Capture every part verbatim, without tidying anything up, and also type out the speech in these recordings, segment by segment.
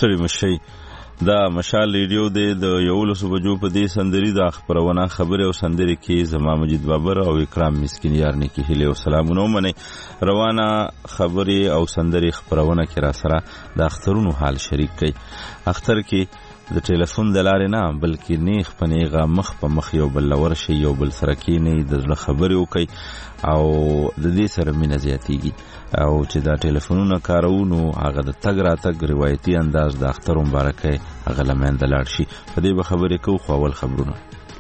ستړي مشي دا مشال ریډیو د یولسو بجو په دې سندري د خبرونه خبره او سندري کې زما مجید بابر او اکرام مسکین یار نه کې هله او سلامونه مني روانه خبري او سندري خبرونه کې را سره د اخترونو حال شریک کړي. اختر کې د ټلیفون د لارې نه بلکې نیغ په نیغه مخ په مخ یو بل لور شي یو بل سره کېنئ د زړه خبرې وکړئ او د دې سره مینه زیاتېږي او چې دا ټلیفونونه کاروو نو هغه د تګ راتګ روایتي انداز د اختر مبارکۍ هغه له منځه لاړ شي. په دې به خبرې کوو خو اول خبرونه.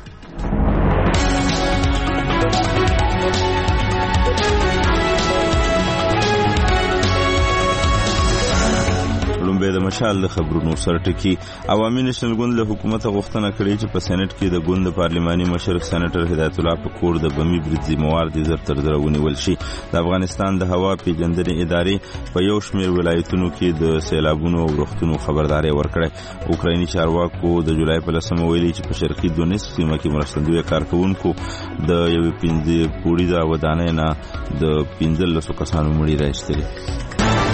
د مشال د خبرونو سرټکی عوامي نېشنل ګوند له حکومت غوښتنه کړې چې په سېنات کې د ګوند پارلماني مشر سېنیټر هدایت الله په کور د بمی برید ذمہوار دي زر تر زر ونیول شي. د افغانستان د هوا پیژندنې ادارې په یو شمېر ولایتونو کې د سیلابونو او روغتونو خبرداري ورکړه. اوکرایني چارواکو د جولای په لسمه ویلي چې په شرقي دونیسک سیمه کې مرستندوی کارکونکو د یوې پنځه پوړیزه ودانۍ نه د پنځلسو کسانو مړي راایستلي.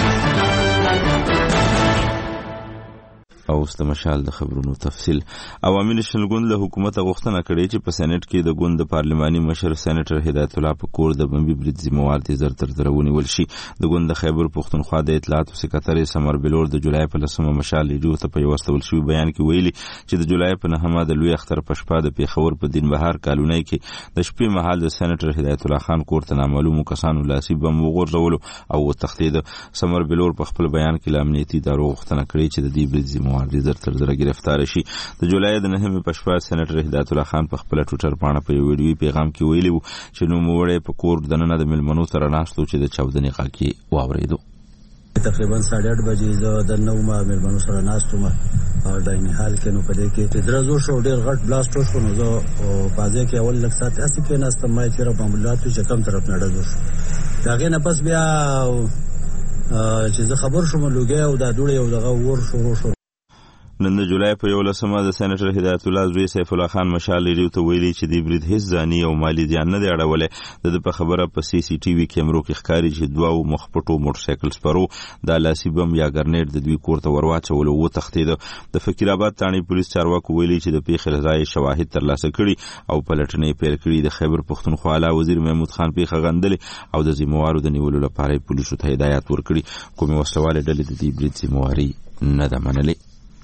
او د مشال د خبرونو تفصیل. عوامي نېشنل ګوند له حکومت غوښتنه کړې چې په سېنات کې د ګوند پارلماني مشر سېنیټر هدایت الله په کور د بمبي برید ذمہوار دي زر تر زر ونیول شي. د ګوند د خیبر پښتونخوا د اطلاعاتو سکرټري سمر بلور د جولای په لسمه مشال ریډیو ته په یو استول شوی بیان کې ویلي چې د جولای په نهمه د لوی اختر په شپه د پیښور په دین بهار کالونی کې د شپې مهال د سېنیټر هدایت الله خان کور ته نامعلومو کسانو لاسي بم وغورځولو او وتښتېد. سمر بلور په خپل بیان کې له امنیتي ادارو غوښتنه کړې چې د دې برید ذمہوار دي زر تر زر گرفتار شي. د جولای د نهمې په شپه سېنیټر هدایت الله خان په خپل ټویټر باندې په یو ویډیوي پیغام کې ویلي وو چې نوموړی په کور دننه د ملمنو سره ناست و چې د چاودنې غږ یې واورېدو. تقریبا ساڑھے آٹھ بجې زه د نو ما ملمنو سره ناست وم او دایني حال کې نو په دې کې درزو شو ډېر غټ بلاست وشو نو زه په ځای کې اول لږ ساعت هسې کېناستم ما چې را بمبلات چې کوم طرف نه ډزو شو. د هغې نه پس بیا چې زه خبر شوم لوګی او دا دوړې او دغه ور شروع شو. نن د جولای په یولسمه د سېنیټر هدایت الله زوی سیف الله خان مشال ریډیو ته ویلي چې د برید هیڅ ځاني او مالی زیان نه دی اړولی. د په خبره په سی سی ټي وي کیمرو کې ښکاري چې دوه مخپټو موټرسایکل سپرو د لاسي بم یا ګرنیټ د دوی کور ته ورواچولو وتښتېده. د فقیر آباد تاڼي پولیس چارواکو ویلي چې د پیښې ځای شواهد ترلاسه کړي او پلټنې پیل کړي. د خیبر پښتونخوا اعلی وزیر محمود خان پیښه غندلې او د ذمہوارو د نیولو لپاره پولیسو ته هدایت ورکړي. کومې وسلوالې ډلې د دې برید ذمہواري نه ده منلې.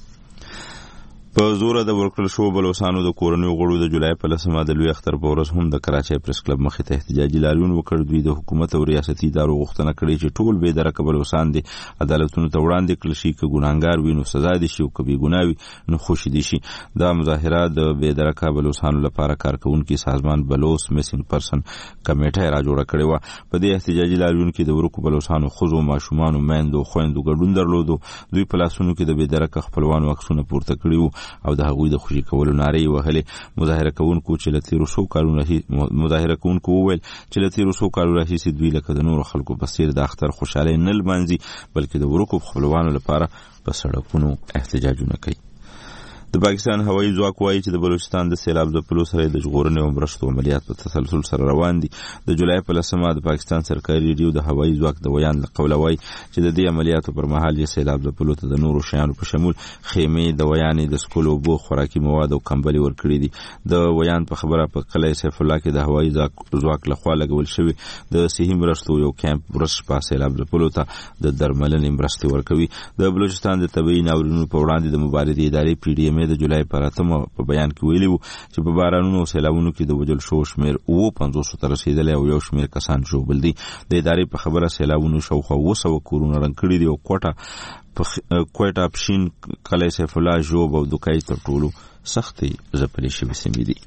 په زوره د ورکړل شو بلوسانو د کورنیو غړو د جولای په لسمه د لوی اختر په ورځ هم د کراچۍ پریس کلب مخې ته احتجاجي لاریون وکړ. دوی د حکومت او ریاستي ادارو غوښتنه کړې چې ټول بې درکه بلوسان دي عدالتونو ته وړاندې کړل شي. که ګناهګار وي نو سزا دي شي او که بې ګناه وي نو خوشي دي شي. دا مظاهره د بې درکه بلوسانو لپاره کارکوونکي سازمان بلوس میسینګ پرسن کمیټه را جوړه کړې وه. په دې احتجاجي لاریون کې د ورکو بلوسانو ښځو ماشومانو میندو خویندو ګډون درلودو. دوی په لاسونو کې د بې درکه خپلوانو عکسونه پورته کړي وو او د هغوی د خوشي کولو نارې وهلې. مظاهره کوونکو چې له تیرو څو کالونو مظاهره کوونکو وویل چې له تیرو څو کالو راهیسې دوی لکه د نورو خلکو په څېر د اختر خوشحالۍ نه لمانځي بلکې د ورکو خپلوانو لپاره په سړکونو احتجاجونه کوي. د پاکستان هوایي ځواک وایي چې د بلوچستان د سیلاب ځپلو سره د ژغورنې او مرستو عملیات په تسلسل سره روان دي. د جولای په لسمه د پاکستان سرکاري ریډیو د هوایي ځواک د ویان له قوله وایي چې د دې عملیاتو پر مهال یې سیلاب ځپلو ته د نورو شیانو په شمول خیمې د ویانې د څښلو اوبو خوراکي مواد او کمبلې ورکړي دي. د ویان په خبره په قلعه سیف الله کې د هوایي ځواک لخوا لګول شوي د صحي مرستو یو کیمپ ورځ شپه سیلاب ځپلو ته د درملنې مرستې ورکوي. د بلوچستان د طبیعي ناورینونو په وړاندې د مبارزې ادارې پی ډي ام ای د جولای په په بیان کې ویلي وو چې په بارانونو او سیلابونو کې د وژل شوو شمېر اووه پنځوسو ته رسېدلی او یو شمېر کسان ژوبل دي. د ادارې په خبره سیلابونو شاوخوا اووه سوه کورونه رنګ کړي دي او کوټه کوټه پشین قلعه سیف الله ژوب او دوکۍ تر ټولو سختې ځپلې شوې سیمې دي.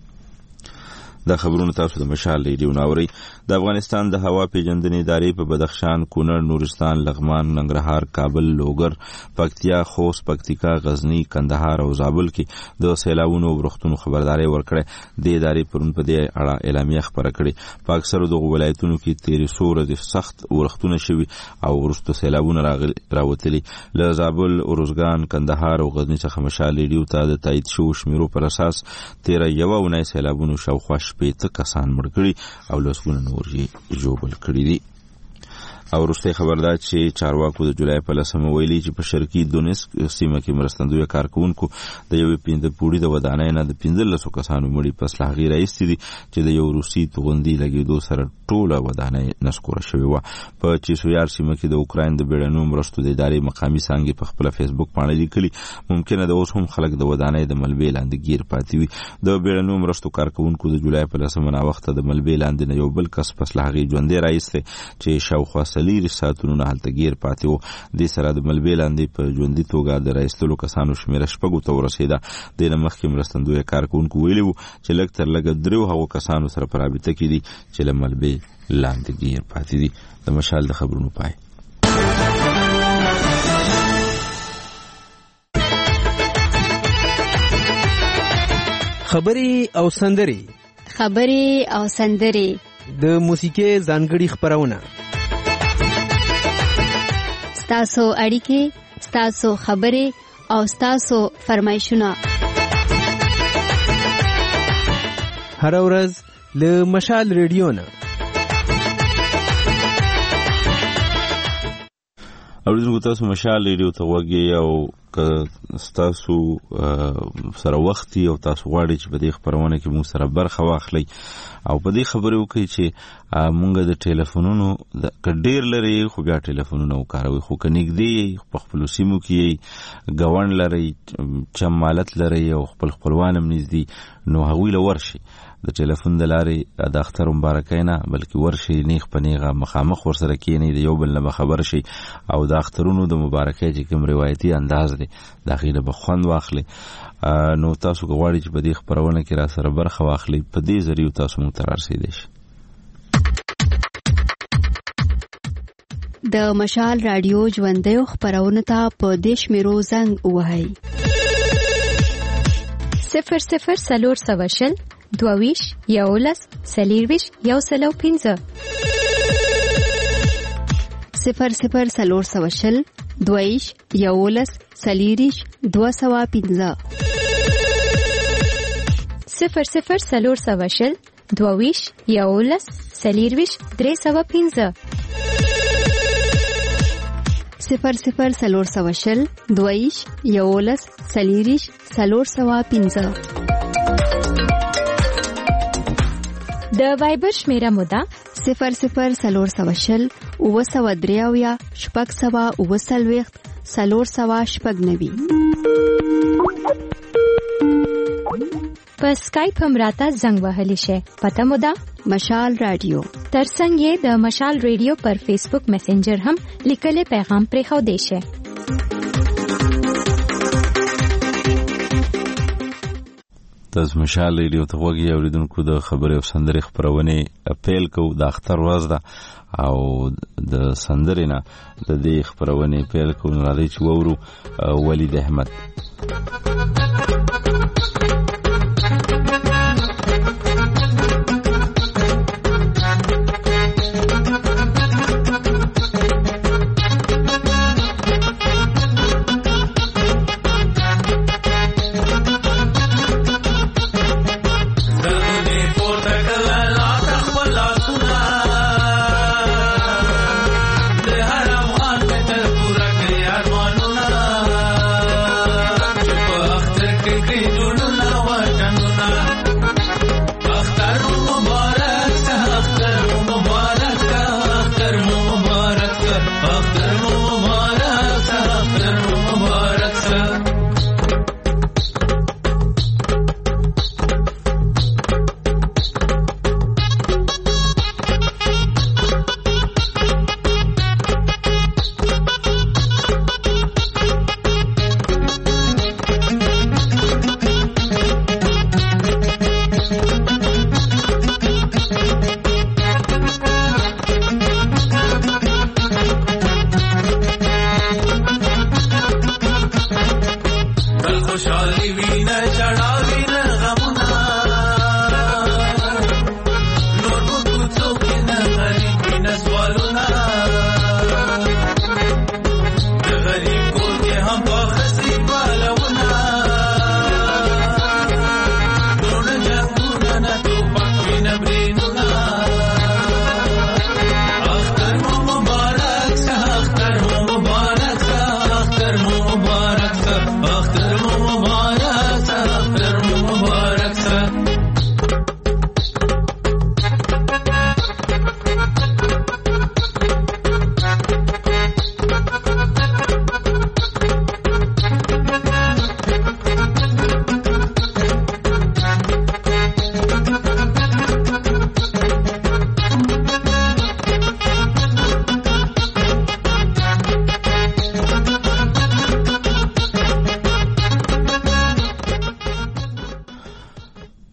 دا خبرونه تاسو د مشال ریډیو ناورئ. د افغانستان د هوا پیژندنې ادارې په بدخشان، کونړ، نورستان، لغمان، ننګرهار، کابل، لوګر، پکتیا، خوست، پکتیکا، غزنی، کندهار او زابل کې د سیلابونو او روغتونو خبرداري ورکړه. د ادارې پرون په دې اړه اعلامیه خبره کړې. په اکثرو دغو ولایتونو کې تیرې څو ورځې سخت ورښتونه شوي او وروسته سیلابونه راوتلي. له زابل، ارزګان، کندهار او غزني څخه مشال ریډیو ته د تایید شوو شمیرو پر اساس تیره یوه اونۍ سیلابونو شاوخوا شپېته کسان مړ کړي او لسګونه نور یې ژوبل کړي دي. او وروستۍ خبر دا چې چارواکو د جولای په لسمه ویلي چې په شرقي دونیسک سیمه کې مرستندویه کارکوونکو د یوې پنځه پوړي د ودانۍ نه د پنځلسو کسانو مړي په اصلاحي راایستې دي چې د یو روسي توغندي لګېدو سره ټوله ودانۍ نسکوره شوې وه. په چیسویار سیمه کې د اوکراین د بیړنیو مرستو د ادارې مقامي څانګې په خپله فیسبوک پاڼه لیکلي ممکنه ده اوس هم خلک د ودانۍ د ملبې لاندې ګیر پاتې وي. د بیړنیو مرستو کارکوونکو د جولای په لسمه ناوخته د ملبې لاندې نه یو بل کس په اصلاحي ژوندی راایستی چې شاوخوا څلېرویشت ساعتونو هلته ګیر پاتې و. دې سره د ملبې لاندې په ژوندي توګه د راایستلو کسانو شمېره شپږو ته ورسېده. دې نه مخکې مرستندویه کارکوونکو ویلي وو چې لږ تر لږه دریو هغو کسانو سره په رابطه کې دي چې له ملبې لاندې ګیر پاتې دي. د مشال د خبرونو پای. خبرې او سندرې خبرې او سندرې د موسیقي ځانګړي خبرونه ستاسو اړیکې ستاسو خبرې او ستاسو فرمایشونه هر ورځ له مشال ریډیو نه. اوریدونکو تاسو مشال ریډیو ته غوږی او که ستاسو سره وخت او تاسو غواړئ چې په دې خبرونه کې موږ سره برخه واخلئ او په دې خبرې وکړئ چې موږ د ټلیفونونو که ډېر لرئ خو بیا ټلیفونونه وکاروئ، خو که نږدې په خپلو سیمو کې ګاونډ لرئ، چم مالت لرئ او خپل خپلوان هم نږدې نو هغوی له ورشئ. د ټلیفون د لارې د اختر مبارکۍ نه بلکې ورشئ نیغ په نیغه مخامخ ورسره کښېنئ، د یو بل نه خبر شئ او د اخترونو د مبارکۍ چې کوم روایتي انداز دی د هغې نه به خوند واخلئ. نو تاسو که غواړئ چې په دې خپرونه کې را سره برخه واخلئ په دې ذریعو تاسو موږ ته رارسېدی شئ. د مشال راډیو ژوندیو خپرونو ته په دې شمېرو زنګ ووهئ: صفر صفر څلور سوه شل دوهویش یولس څلېرویش یو سل او پنځه صفر صفر څلور سوه شل دوهویش یولس څلېرویش دوه سوه پنځه صفر صفر څلور سوه شل دوهویش یولس څلېرویش درې سوه پنځه صفر صفر څلور سوه شل دوهویش یولس څلېرویش څلور سوه پنځه. د وایبر شمیره موده صفر صفر څلور سوه شل اووه سوه درې اویا شپږ سوه اووه څلوېښت څلور سوه شپږ نوي. په سکایپ هم راته زنګ وهلی شئ. پته موده مشال راډیو. ترڅنګ یې د مشال ریډیو پر فیسبوک میسنجر هم لیکلی پیغام پرېښودی شئ. تاسو مشال ریډیو ته غوږی اوریدونکو د خبرې او سندرې خپرونې پیل کوو. د اختر ورځ ده او د سندرې نه د دې خپرونې پیل کوو. نو راځئ چې واورو ولید احمد.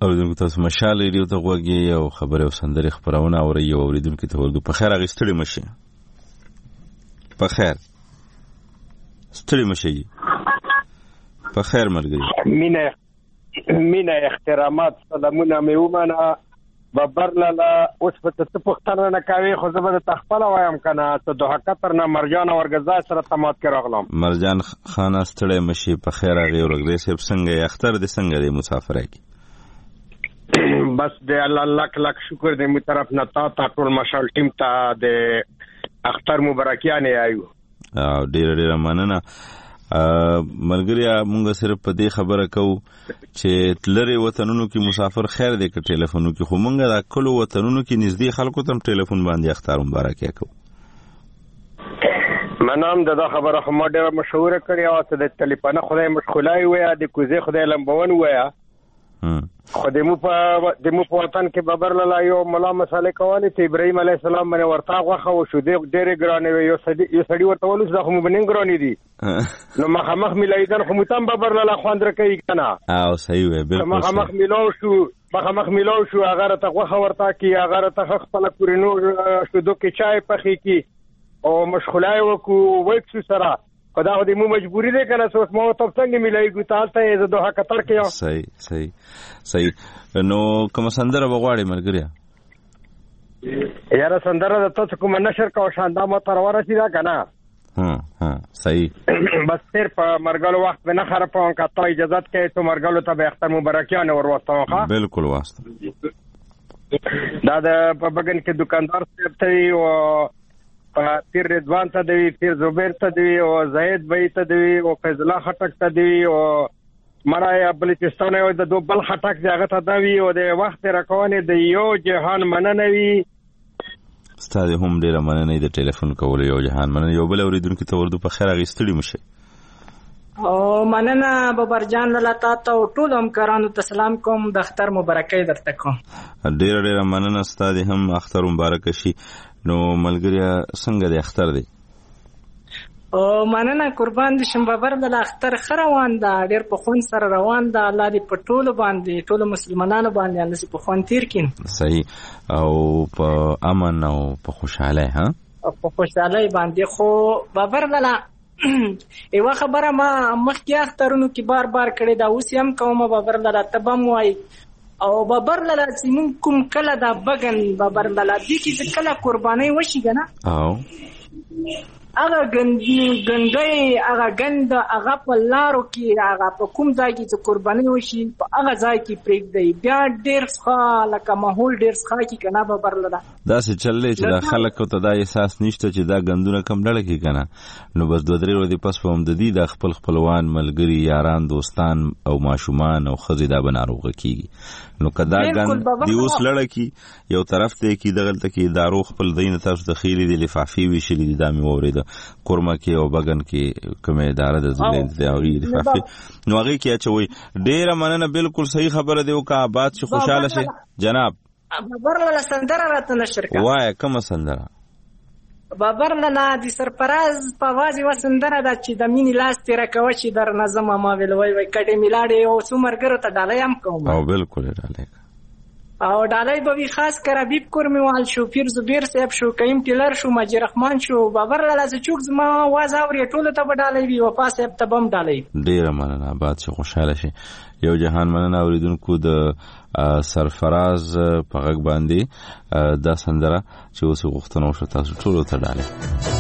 اوریدونکو تاسو مشال ریډیو ته غوږی او خبره او سندري خبرونه اوري او اوریدونکو ته ورګو په خیر اغستړي مشي په خیر ستړي مشي په خیر مرګي مینه مینه احترامات سلامونه مې ومنه ببر لاله اوس په ته پختنه نه کوي خو زه به تخپل وایم کنه ته دوه کتر نه مرجان ورګزا سره تمات کې راغلم مرجان خان ستړي مشي په خیر اغي ورګري سب څنګه اختر د څنګه د مسافرای کی بس د الله لک لک شکر دې مو طرف نه تا تا ټول مشال ټیم ته د اختر مبارکیانه آیو او ډیر ډیر مننه ملګریا مونږ صرف په دې خبره کوو چې تلری وطنونو کې مسافر خیر دې ک ټلیفونو کې خو مونږ د کلو وطنونو کې نږدې خلکو ته ټلیفون باندې اختر مبارکي کوو منام دا خبره خو ما ډیره مشهوره کړې او ته د ټلیفون خدای مشغولای وای د کوزه خدای لمبون وای خو د مو په د مو په وطن کې ببر لاله یو ملا مسالې کولې چې ابراهيم عليه السلام باندې ورتا غوخه او شو د ډېرې ګرانې یو سړي یو سړي ورته ولوس دا خو مبنین ګرانې دي نو مخامخ ملایدن خو متم ببر لاله خواندره کوي کنه او صحیح وي بالکل مخامخ ملاو شو مخامخ ملاو شو هغه ته غوخه ورتا کی هغه ته خپل کورینو شو دوه کې چای پخې کی او مشغولای وکړو وښ سره خدا دې مو مجبوری ده کنه سوس مو تب څنګه ملایي ګټالته یې زه دوه کتر کې صحیح صحیح صحیح نو کوم سندره بغواړي مرګریا یاره سندره د تاسو کوم نشر کا شاندار مو تر ورسیدا کنه ها ها صحیح بس تیر په مرګلو وخت به نه خره په کا ته اجازه کې ته مرګلو ته به اختر مبارکیانه ور وستو ښا بالکل واسطه دا د په بغن کې دکاندار څه ته او پیر رضوان ته دی پیر زبیر ته دی او زید بھائی ته دی او فیض الله خټک ته دی او مړای بلوچستان یو د دوبل خټک ځای ته دی او د وخت راکونه د یو جهان مننوي ستاسو هم ډیر مننه د ټلیفون کول یو جهان مننه یو بل اوریدونکو ته ورته په خیر غیستړي مشه او مننه ببر جان لاله ته ټول هم کرانو ته سلام کوم د اختر مبارکي درته کوم ډیر ډیر مننه ستاسو هم اختر مبارک شي نو ملګریا څنګه د اختر دی او مننه قربان دي شم ببر د اختر خروان دا ډیر په خون سره روان دا الله دې په ټولو باندې ټولو مسلمانانو باندې الله سي په خون تیر کین صحیح او په امن او په خوشاله ها په خوشاله باندې خو ببر دلا ایو خبره ما مخکې اخترونو کې بار بار کړي دا اوس هم کوم ببر دلا تبم وای او ببر لاله چې مون کوم کله دا بغن ببر لاله دي چې کله قرباني وشي کنه او هغه ګندي ګندې هغه ګند هغه په لارو کې هغه په کوم ځای کې چې قرباني وشي په هغه ځای کې پرېږدي بیا ډېر ښه لکه ماحول ډېر ښه کی کنه ببر لاله دا څه چلې چې د خلکو ته دا احساس نشته چې دا ګندونه کم ډړه کې کنه نو بس دوه درې ورځې پس په هم د دې د خپل خپلوان ملګری یاران دوستان او ماشومان او خزي دا بناروغه کیږي نو کدا ګند دی اوس لړه کې یو طرف ته کې دغلته کې دارو خپل دین تاسو د خېلې د لفافي ویشلې د دامي وورید کورما کې او بغن کې کومه اداره د زلند دی او لفافي نو هغه کې اچوي ډېر مننه بالکل صحیح خبره دی او کا آباد شي خوشاله شي جناب بابر لاله سندره راته نشر کا وای کوم سندره بابر لاله د سرپراز په وازي وسندره د چې د مینی لاس تیر کوي چې در نظم ما ویل وای وای کډې میلاړې او سومرګرو ته ډالای هم کوم او بالکل ډالای او ډالای به وی خاص کر حبیب کورمیوال شو پیر زبیر صاحب شو کیم ټیلر شو ماجی رحمان شو بابر لاله چې چوک زما واز اوري ټول ته به ډالای وی وفا صاحب ته بم ډالای ډیر مننه آباد شي خوشاله شي یو جهان مننه اوریدونکو د سرفراز په غږ باندې دا سندره چې اوس غوښتنه وشو تاسو ټول ته ډالای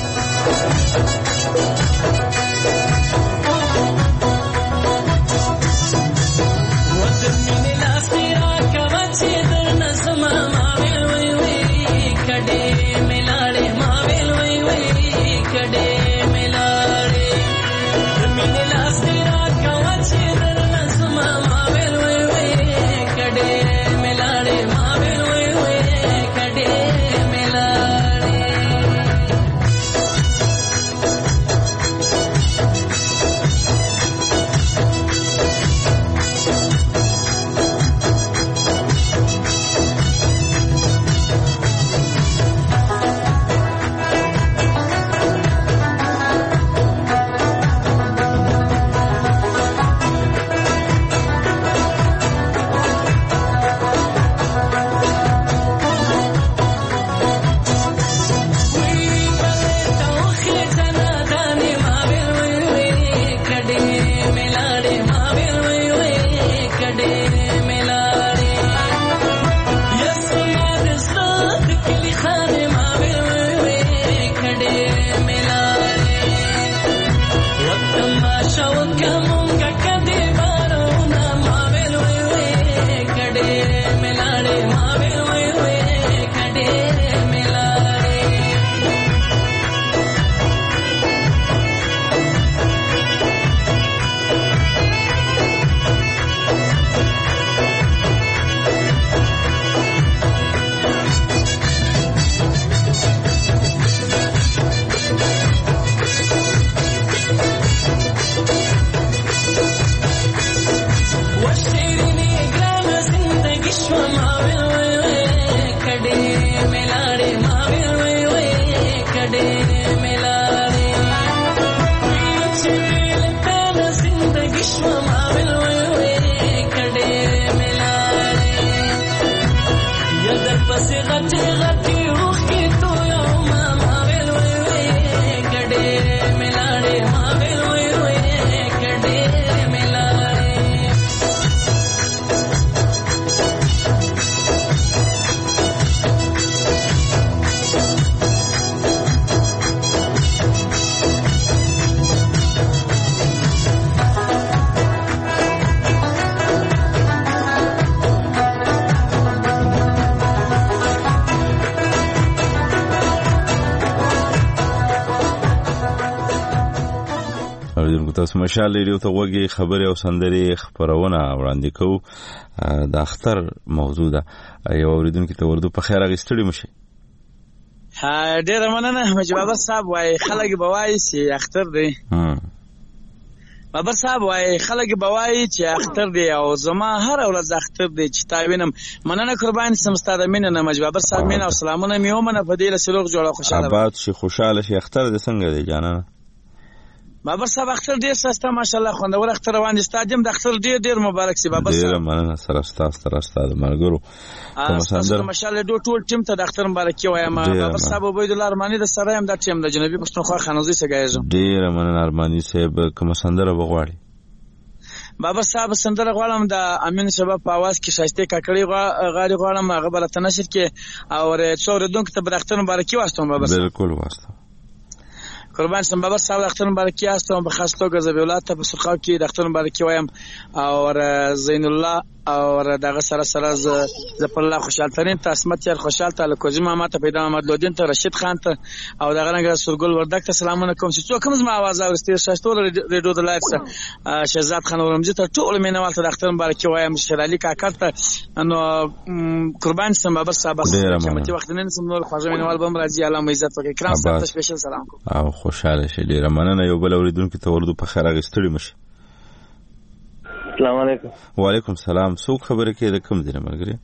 کډې ملالې چې لکه د زندګي شوه ما ویل وی وی کډې ملالې یا در پسې غټې غټې اوښکې تویوم ما ویل وی وی کډې ملالې ما ویل وی وی کډې ملالې تاسو مشال ریډیو ته وګورئ خبري او سندري خبرونه وړاندې کوو د اختر موضوع ده یو اوریدونکو ته ورته په خیر غوښتلی مشي ها ډیر مننه مجید بابر صاحب وای خلک بوای چې اختر دی بابر صاحب وای خلک بوای چې اختر دی او زما هر ورځ اختر دی چې تا وینم مننه قربان سم ستاره مینه مجید بابر صاحب مینه او سلامونه میومنه په دې له سلوغ جوړه خوشاله آباد شي خوشاله شي اختر دی څنګه دی جانانه بابر صاحب اختر ډیر سسته ماشاءالله خوندور اختر روان دي ستادیم د اختر ډیر ډیر مبارک سي بابر صاحب ډیر مننه سره ستاسو سره ستاسو مرګرو تاسو ماشاءالله ډو ټول ټیم ته د اختر مبارکي وایم بابر صاحب عبید الله ارمانی د سره هم د ټیم د جنوبي پښتونخوا خانوزي څخه ګایږم ډیر مننه ارمانی صاحب کوم سندره بغواړي بابر صاحب سندره غواړم د امین شباب په आवाज کې شایسته کاکړي غاړي غواړم هغه بل تنشر کې او څو ردونکو ته د اختر مبارکي واستم بابر صاحب بالکل واستم قربان سم بابر صاحب د اختر مبارکي واستم په خاص توګه زبیولات ته په سرخاو کې د اختر مبارکي وایم او زین الله او دغه سره سره ز په الله خوشحال ترين تاسمت یار خوشحال تعالی کوزي محمد ته پیدا محمد لودین ته رشید خان ته او دغه رنګ سرګل وردک ته سلامونه کوم چې څوک کوم زما आवाज اورستي شاشتور ریډیو د لایف شهزاد خان ورمجه ته ټول مینوال ته د اختر مبارکي وایم شیر علي کاکړ ته نو قربان سم بابر صاحب چې وخت نن سم نور خوږه مینوال بم راځي الله عزت وکړي کرام ستاسو سپیشل سلام کوم او خوشاله شه ډیر مننه یو بل اوریدونکو ته ورته په خیر غستړي مشه السلام علیکم وعلیکم السلام څوک خبره کې د کوم ځای مرګري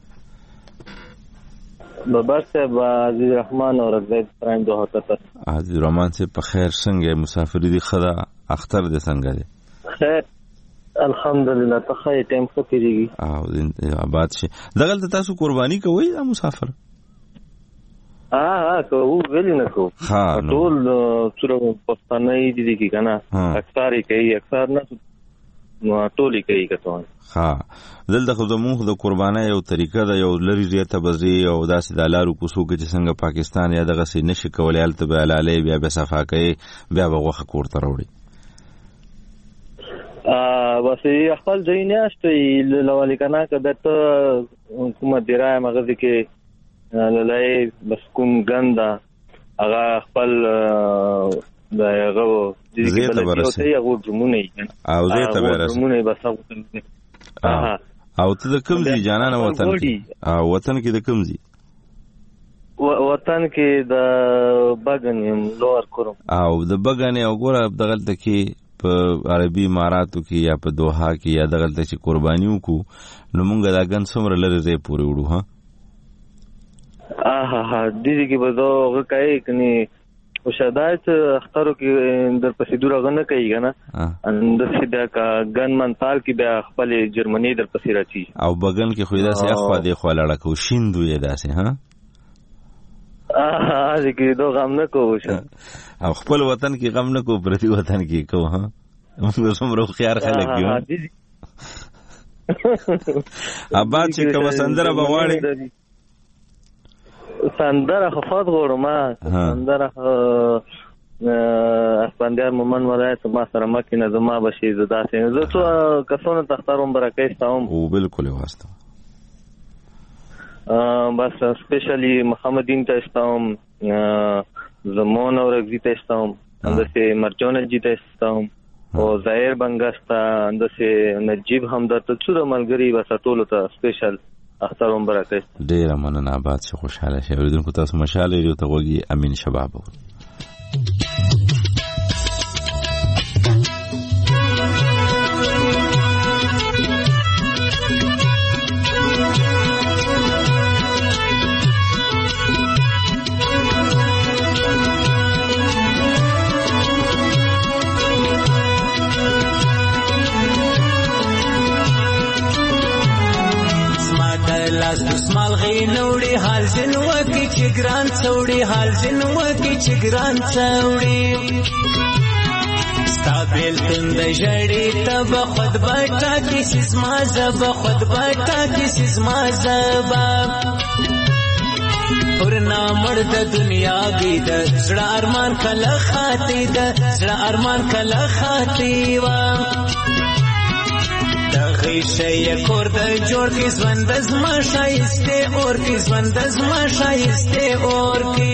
بابر صاحب عزیز رحمان اور زید پرایم دو هوتا تر عزیز رحمان سے په خیر څنګه مسافری دي خدا اختر دې څنګه دي خیر الحمدلله ته خیر ټیم څه کیږي او آباد شي دغه تاسو قرباني کوي یا مسافر ها ها کو ویل نه کو ټول څوره پښتانه دي دي کنه اکثر کوي اکثر نه نو ټولې کوي کته ها دلته خو زموږ د قربانۍ یو طریقه ده یو لری ریته بزري او داسې د لارو کوڅو کې چې څنګه پاکستان یا دغه سي نشي کولای الته به لاله بیا به صفا کوي بیا به غوخه کوړه وروړي ا واسه خپل ځای نه شته لولې کنه کده ته حکومت درای مغزي کې لای بس کوم ګندا هغه خپل دغه زه ته برسه یو جمونه او زه ته برسه جمونه بس او ته د کوم ځای جانانه وطن کې او وطن کې د کوم ځای وطن کې د بغنیم لوړ کوم او د بغنی او ګوره دغه کې په عربي اماراتو کې یا په دوحه کې یا دغه چې قربانیو کو نو مونږ دا ګن څومره لري زې پورې وړو ها اه ها دې کې به دا کوي کني او شادایت اخترو کې در پسې دورا غنه کوي کنه اند سیدا کا ګن منتال کې بیا خپل جرمني در پسې راځي او بغن کې خو دا سي اخوا دی خو لاړه کو شیندو یې داسې ها اه دې کې دوه غم نه کوو او خپل وطن کې غم نه کو پرتی وطن کې کو ها موږ سمرو خيار خلک یو ابا چې کوم سندره بغواړي سندره خفاض غوړم سندره اسپاندیار مومن ولایت ما سره مکینه زما بشي زدا سي زه څو کسونه تختاروم برکې استاوم او بالکل واسطه بس سپیشلی محمدین ته استاوم زمون اور اگزی ته استاوم اندسه مرجون جی ته استاوم او ظاهر بنگاستا اندسه نجیب همدرد څو ملګری بس ټول ته سپیشل اخترون برکت ډیر مننه آباد شي خوشاله شي اوریدونکو تاسو مشاله لري ته وګي امین شباب لاس دسمال غي نوړي حال زنو کی چې ګران څوړي حال زنو کی چې ګران څوړي ستابل تند جړې تب خود بټا کی سزما زب خود بټا کی سزما زب ورنا مرد دنیا بيد زړه ارمان کله خاطي د زړه ارمان کله خاطي وا دغه شي کور د جوړ کی ژوند زما شایسته اور کی ژوند زما شایسته اور کی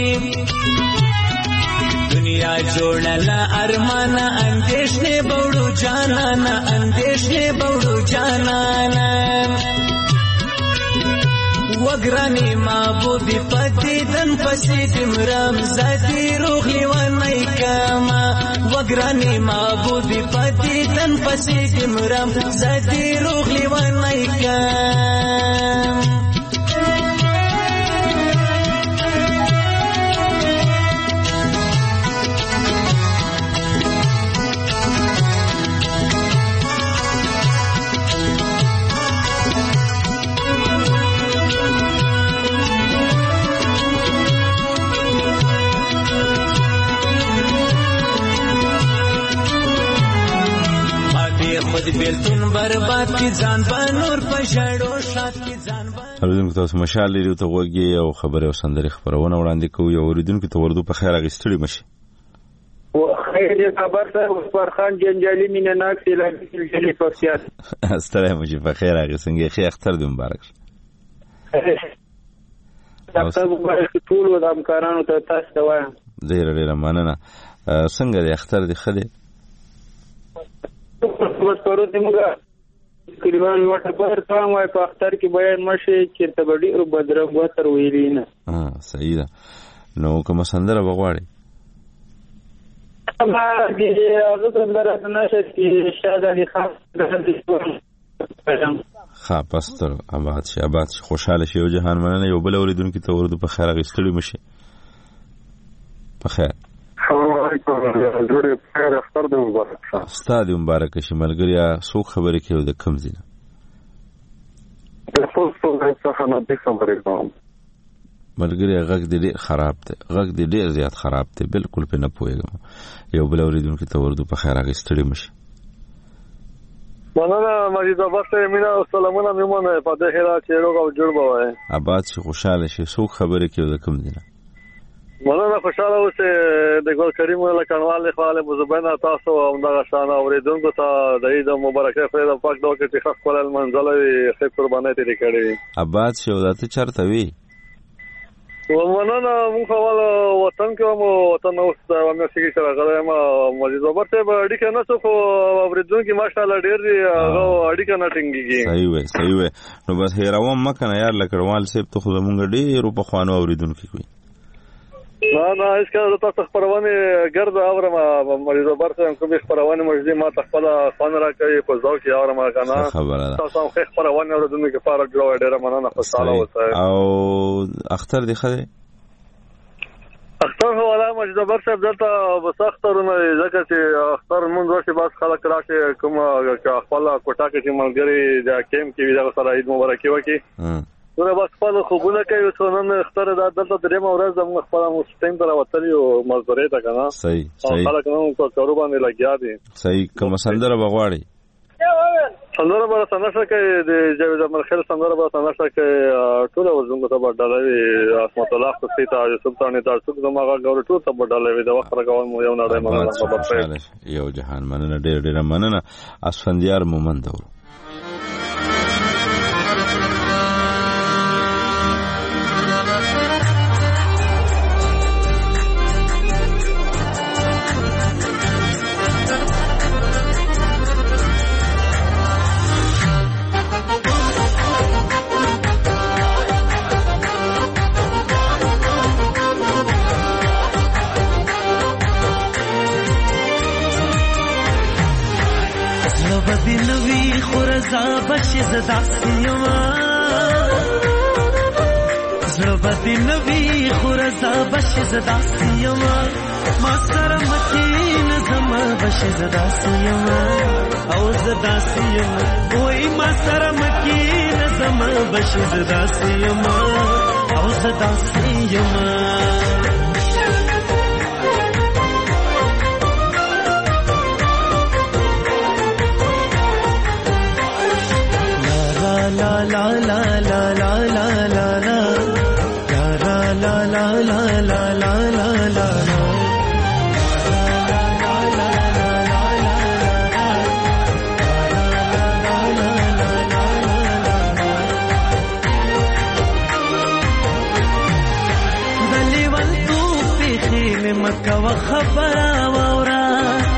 دنیا جوړلا ارمان اندیشنه بوړو جانانا اندیشنه بوړو جانانا وګرانی محبوبي پتی دن پسې دمرام زادي روغلی ونای کما وګرانی محبوبي پتی دن پسې دمرام زادي روغلی ونای کما خود بیلتون برباد کی ځان بنور پښړو شات کی ځان اوریدونکو تاسو مشال لري ته وګي او خبره او سندري خبرونه وړاندې کوي او اوریدونکو ته وردو په خیر اغستړي مشي او خیر خبر ته فرخان جنجالي مینه ناک سیلانی جنجالي پخیات ستړی مشي په خیر اغسنګي خیر اختر دې مبارک تاسو مبارک ټول د همکارانو ته تاسو ته وایم ډیر ډیر مننه څنګه دې اختر دې خدي بس پرو دمګه کلیوان وټه پر تام وای په اختر کې بیان مشه چې ته بډي او بدرم وتر ویلی نه ها صحیح ده نو کوم سندره بغواړي ما دې هغه سندره نشه چې شاده علي خان ها پستر آباد شي آباد شي خوشاله شي او جهان مننه یو بل اوریدونکو ته ورته په خیر غستړي مشي په خیر استاد مبارک شي ملګریا سو خبرې کوي د کم زینه ملګریا غږ دې خراب دی غږ دې ډیر زیات خراب دی بالکل په نه پوهیږم یو بل اوریدونکو ته ورته په خیر غستړي مشي مننه مجید آباد ته مینا سلامونه میمونه په دې هرا چې روغ او جوړ بوای آباد شي خوشاله شي سو خبرې کوي د کم زینه مننه خوشاله اوسه د ګل کریم لکنوال خاله مزبنه تاسو او دغه شان اوریدونکو ته د عید مبارکه فرید پاک دوه کې خاص کول المنزله خې قربانای دې کړې آباد شو دته چرته وی ومننه مونږ حواله وطن کې مو وطن اوس د امیر سیګي سره غواړم مجید آباد ته اړیکه نه څه خو اوریدونکو ماشاءالله ډېر دي هغه اړیکه نه ټینګيږي صحیح وي صحیح وي نو بس هیروم مکنه یار لکړوال سیب ته خو زمونږ ډېر په خوانو اوریدونکو کوي نه نه هیڅ کله تاسو خبرونه ګرځه اورم مریض برته کوم خبرونه مجدي ما خپل فن راکړي په ځاو کې اورم کنه تاسو هم خبرونه اورئ کې فارغ جوړ ډیر مننه خوشاله اوسه او اختر دی خدای اختر هو ولا مجد برته دلته بس اخترونه ځکه چې اختر مونږ ورته بس خلک راکې کوم خپل کوټه کې ملګری د کیم کې دا سره عید مبارکي وکي نو بس خپل خوبونه کوي څو نن اختر د دلته درې مورز د خپل مستقیم تر وتلی او مزدوري تا کنه صحیح صحیح خلک نو کو کاروبار نه لګیا دي صحیح کوم سندره بغواړي سندره به سندره کوي د جاوید مرخل سندره به سندره کوي ټول وزنګو ته بدلوي اسمت الله خصي ته سلطان ته څوک دماغه ګور ټول ته بدلوي د وخت راغون مو یو نړۍ مننه خبر یو جهان مننه ډېر ډېر مننه اسفندیار مومند ورو زداسیما زړه نوی خورزا بش زداسیما ما سره مکین زما بش زداسیما او زداسیما وای ما سره مکین زما بشي زدا سيما او زدا سيما لا لا لا لا لا لا لا لا لا لا لا لا لا لا لا لا مکه و خبره وورا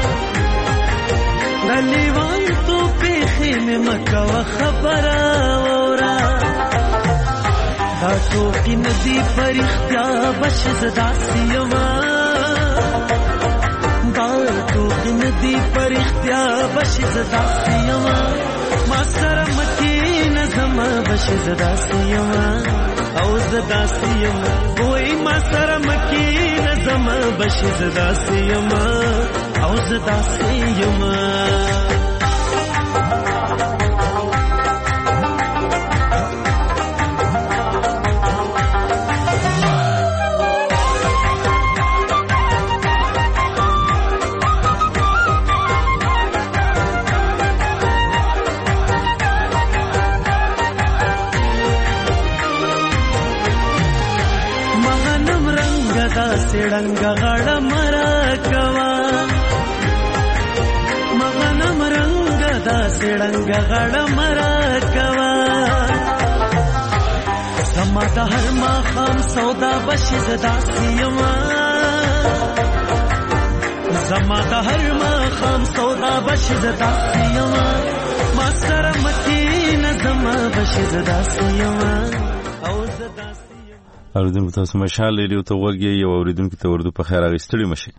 دلی وان تو پیخي مې مکه و خبره وورا دا ټوکی ندی پرختیا بش زدا سیما دا ټوکی ندی پرختیا بش زدا سیما ما سره مکی نظم بش زدا سیما او زدا سیما وای ما سره مکی نظم بش زدا سیما او زدا سیما سړنګ غړ مرا کوا مغنم رنگ دا سړنګ غړ مرا کوا سما د هر ما خام سودا بش زدا سیما سما د هر ما خام سودا بش زدا سیما ما سره مکی نظم بش زدا سیما او زدا اوریدونکو تاسو مشال ریډیو ته وګورئ او اوریدونکو ته ورته په خیر اغستړي مشي.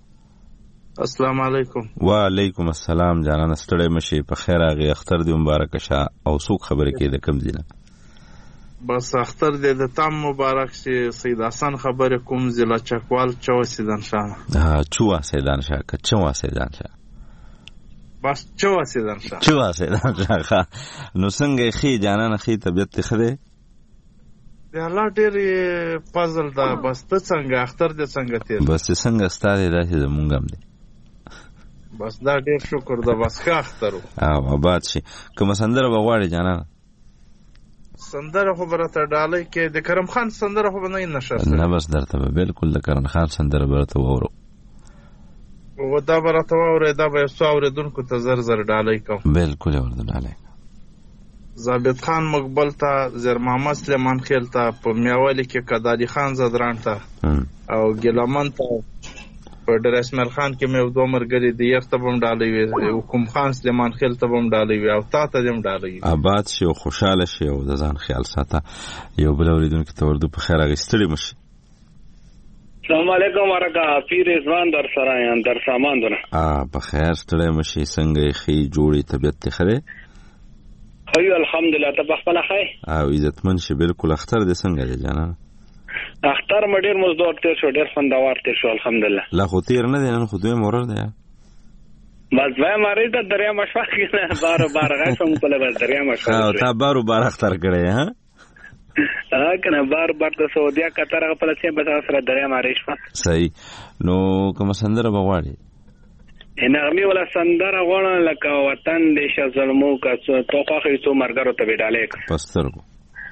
السلام علیکم. وعلیکم السلام جانان ستړي مشي په خیر اغه اختر دی مبارک شه او څوک خبره کې د کم دینه بس اختر دې د تام مبارک شي سید حسن خبره کوم ضلع چکوال چوا سیدان شاه ها چوا سیدان شاه ک چوا سیدان شاه بس چوا سیدان شاه چوا سیدان شاه نو څنګه خي جانان خي طبيعت خده د الله ډېر پازل دا بس ته څنګه اختر دې څنګه تیر بس څنګه ستاره راځي زمونږ هم دي بس دا ډېر شکر دا بس ښه اختر او آباد شي کوم سندره بغواړي جانا سندره خو برته ډالۍ کې د کرم خان سندره خو نه نشه نه بس درته بالکل د کرم خان سندره برته وورو و دا برته ووري دا به سو اوریدونکو ته زر زر ډالۍ کوم بالکل ورته ډالۍ ثابت خان مقبل ته زر محمد سلیمان خیل ته په میاوالي کې کدالي خان زدران ته او ګلمن ته په ډر اسماعیل خان کې مې دوه مرګري د یخ ته بم ډالې وي حکوم خان سلیمان خیل ته بم ډالې وي او تا ته هم ډالې آباد شي او خوشاله شي او د ځان خیال ساته یو بل اوریدونکو ته ورته په خیر اغستړي مشي. السلام علیکم ورکا پیر رضوان در سره یم در سامان دونه ا په خیر ستړي مشي څنګه خي جوړي طبيعت ته خره خیو الحمدلله ته بخپل خای او عزتمن شي بالکل اختر دې څنګه دی جانان اختر مډیر مزدور تیر شو ډیر خوندور تیر شو الحمدلله لا خو تیر نه دی نن خو دوی مورر دی بس وای مری ته دریا مشفق نه بار بار غاښم په لباس دریا مشفق او تا بارو بار اختر کړی ها ا کنه بار بار ته سعودیا قطر په لسه به سره دریا مری شپه صحیح نو کوم سندره بغواړي نغمه ولا سندره غواړم لکه وطن دې شزلمو کا توخه خېتو مرګرو ته وډاله پسترګو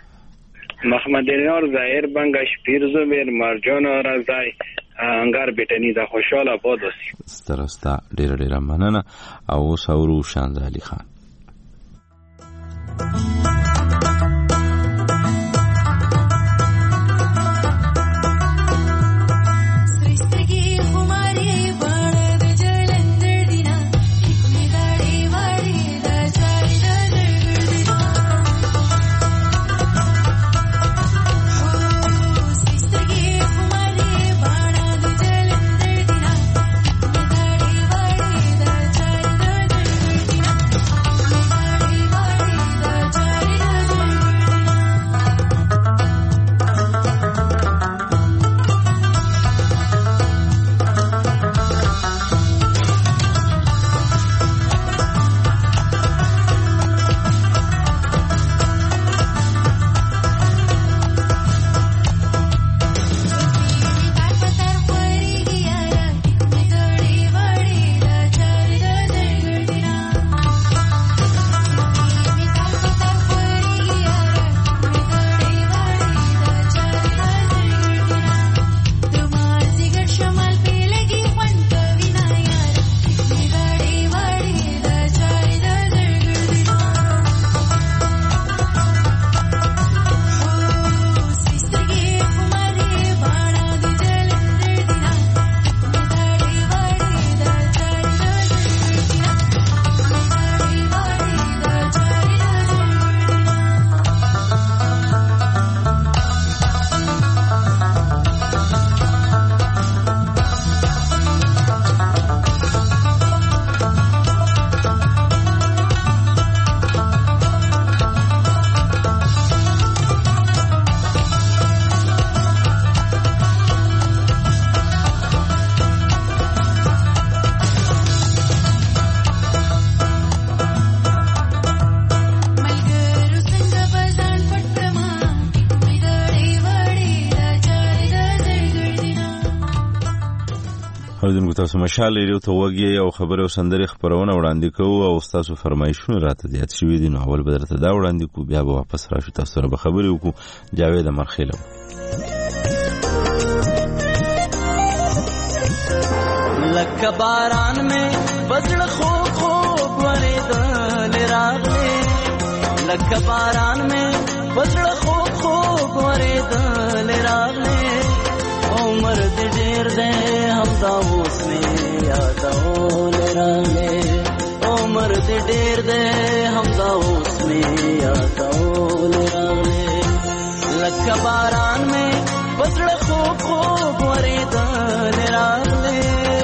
محمد نور ظاهر بنگش پیر زبیر مرجان رضای انګار بیٹنی دا خوشاله پودوسی سترستا ډیر ډیر مننه او سورو شان علي خان Bye. اوریدونکو تاسو مشال ریډیو ته وګورئ او خبره او سندري خبرونه وړاندې کوو او تاسو فرمایشونه راته زیات شوي دي نو اول به درته دا وړاندې کوو بیا به واپس راشو تاسو سره به خبرې وکړو. جاوید مرخیلو لکه باران مې بزړه خوب خوب ورېدل راغلې لکه باران مې بزړه خوب خوب ورېدل راغلې عمر دې ډېر دی همدا اوس مې یادول راغلې عمر دې ډېر دی همدا اوس مې یادول راغلې لکه باران مې بزړه خوب خوب ورېدل راغلې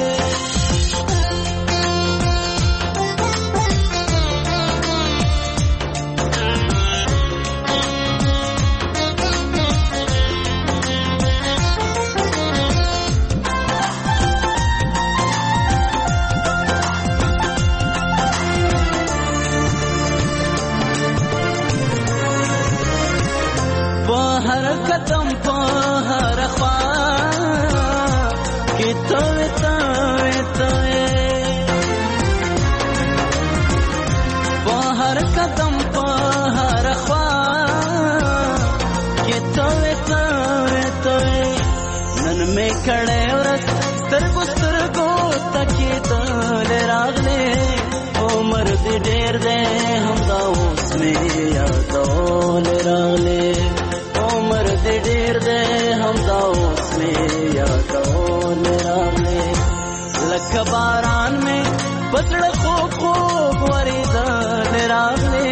قدم په هر خوا کې توې توې توې په هر قدم په هر خوا کې توې توې توې نن مې کړه ورځ سترګو سترګو تکې دل راغلې عمر دې ډېر دی همدا اوس مې یادول راغلې عمر دې ډېر دی همدا اوس مې یادول راغلې لکه باران مې بزړه خوب خوب ورېدل راغلې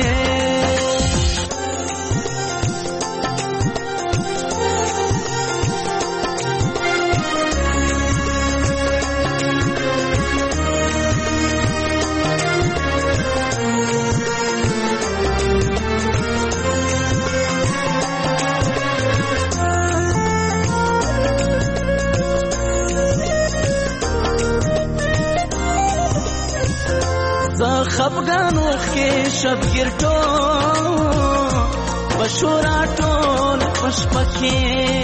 خفګانو کې شبګیر ټول بشورا ټول پشپکې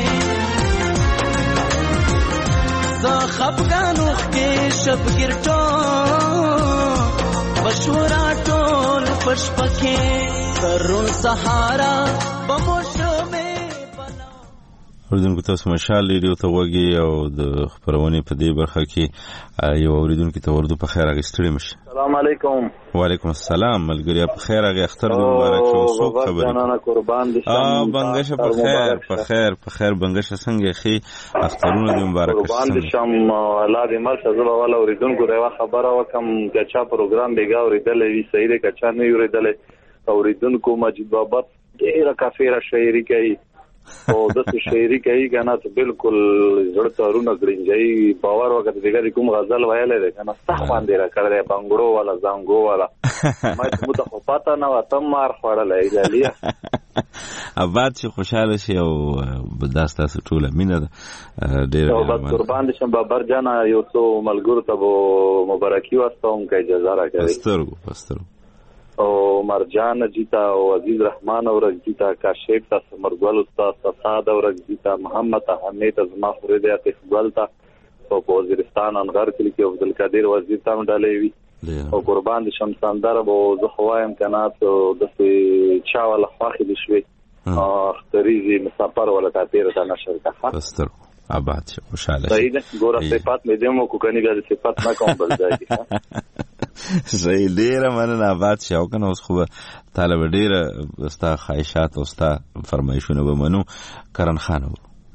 زه خفګانو کې شبګیر ټول بشورا ټول پشپکې ترون سهارا بموشمه اوریدونکو تاسو مشال ریډیو ته وګورئ او د خبرونې په دې برخه کې یو اوریدونکو ته ورته په خیر راغستړي مشه. السلام علیکم. وعلیکم السلام ملګری په خیر راغی اختر دې مبارک شه او څوک خبرې جانانه قربان دي ا بنګشه په خیر په خیر په خیر بنګشه څنګه خي اخترونه دې مبارک شه قربان دي شم الله دې مرسته زړه والا اوریدونکو دا خبره وکم کچا پروګرام بیګا اوریدل وی صحیح ده کچا نه اوریدل اوریدونکو مجید بابا ډیره کافیره شاعری کوي او د شاعری کوي کنه ته بالکل زړه تارونه غړنجي باور وکړه دغه کوم غزل وایلی ده کنه صح باندې را کړل بنګړو والا زنګو والا ما ته مو ته پاته نه وته مار خړلې ایلالیا اباد چې خوشاله شي او بداسته ټوله مینه ده ډېر او بس قربان دي شم بابر جان یو څو ملګرو ته مبارکي واستوم کې اجازه راکړئ پسترګو پسترګو او مرجان جیتا او عزیز رحمان اور جیتا کاشف تا سمرګل استاد صاد اور جیتا محمد حمید ازما فريده اقبال تا او وزیرستان انغار کلی کې عبد القادر وزیر تام ډالې وی او قربان دي شمساندار او زه خوایم کنه ته د چا ولا خاخي دي شوي اختریزي مسافر ولا تاثیر تا نشر کا پستر آباد شه خوشاله صحیح ده ګوره صفات مې دمو کو کني بیا صفات نه کوم بل ځای صحیح ډیره مننه آباد شه او کنه اوس خو طالب ډیره ستا خواهشات او ستا فرمایشونه به منو کرن خانو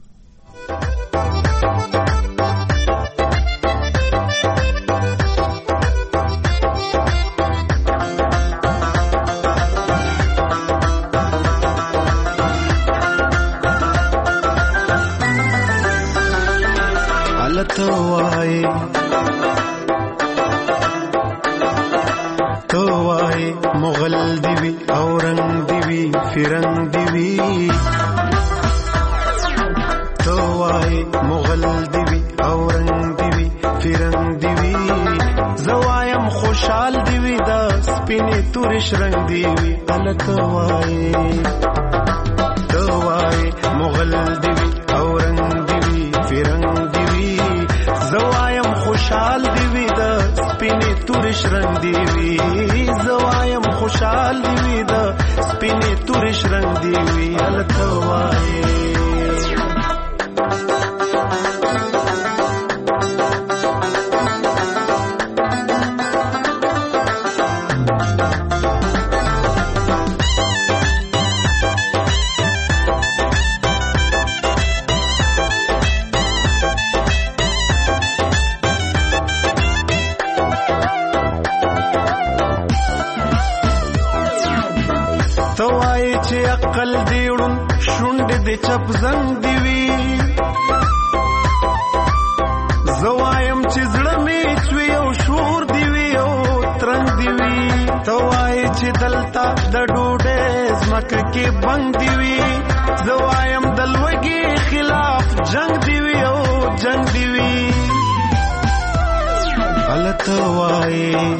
تو آئے تو آئے مغل دیوی اورنگ دیوی فرنگ دیوی تو آئے مغل دیوی اورنگ دیوی فرنگ دیوی زوایم خوشحال دیوی دا سپینی تورش رنگ دیوی ال تو آئے تو آئے مغل دیوی اورنگ دیوی فرنگ دیوی زوایم خوش دی وی الته وای عقل دیړم شونډې د چپ زنګ دی وی زوایم چې زړه می چوي او شور دی وی او ترنګ دی وی توای چې دلتا د ډوډۍ زمکه کې بنګ دی وی زوایم دلوګي خلاف جنگ دی وی او جنگ دی وی الته وای